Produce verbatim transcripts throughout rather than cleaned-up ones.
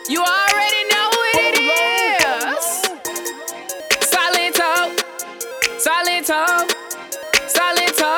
You already know what it is. Silento, Silento, Silento.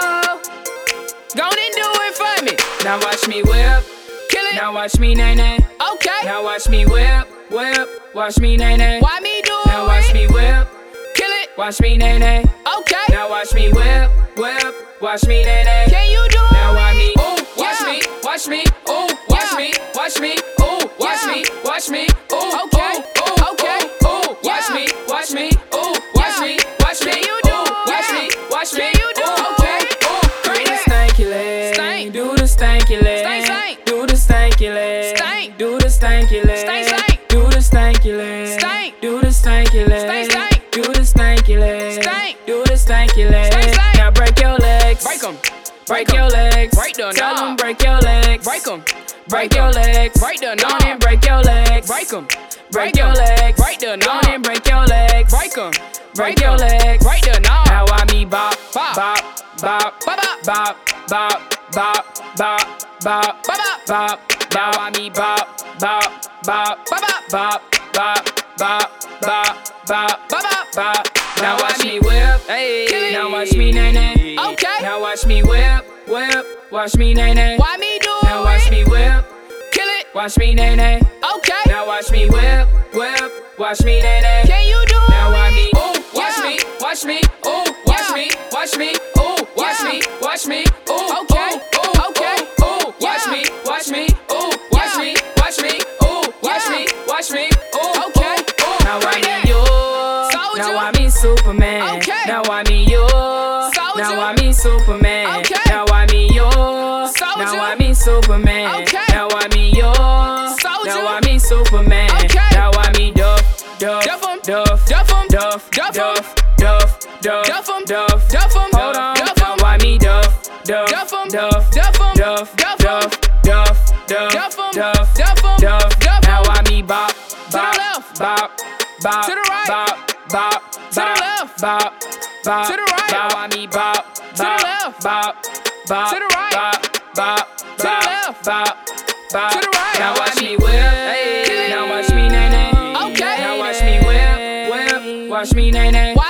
Go and do it for me. Now watch me whip, kill it. Now watch me nay nay. Okay. Now watch me whip, whip. Watch me nay nay. Why me do it? Now watch me whip, kill it. Watch me nay nay. Okay. Now watch me whip, whip. Watch me nay nay. Can you do it? Now watch me, ooh, watch yeah. me, watch me, ooh, watch yeah. me, watch me, ooh, watch yeah. me, watch me, ooh, okay, ooh, okay, ooh, watch yeah. me, watch me, ooh, watch yeah. me, watch me, you do, ooh, watch yeah. me, watch me, you do, ooh, okay, ooh, do the stanky leg, stank, do the stanky leg, stank, stank, do the stanky leg, stank, do the stanky leg, stank, stank, do the stanky leg, stank, do the stanky leg, stank, stank, do the stanky leg, stank, do the stanky leg, stank, stank. Now break your legs, break 'em. Break your legs, break the tell them break your legs, break 'em, break your legs, break the knob and break your legs, break 'em, break your legs, break the knob and break your legs, break 'em, break your legs, break the knob. Now I me bop, bop, bop, bop, bop, bop, bop, bop, bop, bop, bop, bop. Now I me bop, bop, bop, bop, bop, bop, bop, bop, bop, bop, bop. Now watch me whip, hey. Now watch me nay nay. Okay. Now watch me whip, whip. Watch me nay nay. Why me do it? Now watch me whip, kill it. Watch me nay nay. Okay. Now watch me whip, whip. Watch me nay nay. Can you do it? Now watch me, ooh, watch yeah. me, watch me, ooh, watch yeah. me, watch me, ooh, watch yeah. me, watch me, ooh, okay, ooh, okay, ooh, watch yeah. me, watch me, ooh, watch yeah. me, watch me, ooh, watch yeah. me, watch me, ooh, okay, ooh. Now I me you. Now I me Superman. Okay. Now I me you. Soldier. Now I me Superman. Okay. Now I me you. Soldier. Now I me Superman. Okay. Now I me you. Soldier. Now I me Superman. Okay. Now I me Duff, Duff, Duff, Duff, Duff, Duff, Duff, Duff, Duff, Duff, Duff, Duff. Hold on. Now I me Duff, Duff, Duff, Duff, Duff, Duff, Duff, Duff, Duff, Duff, Duff. Now I me Bop, Bop, Bop, Bop, to the right, Bop, Bop, to the left, Bop, Bop, to the right. Now I me Bop, to the left, Bop, Bop, to the right, Bop, Bop, to the left, Bop, Bop, to the right. Now watch me whip, hey. Now watch me nay nay. Okay. Now watch me whip, whip. Watch me nay nay.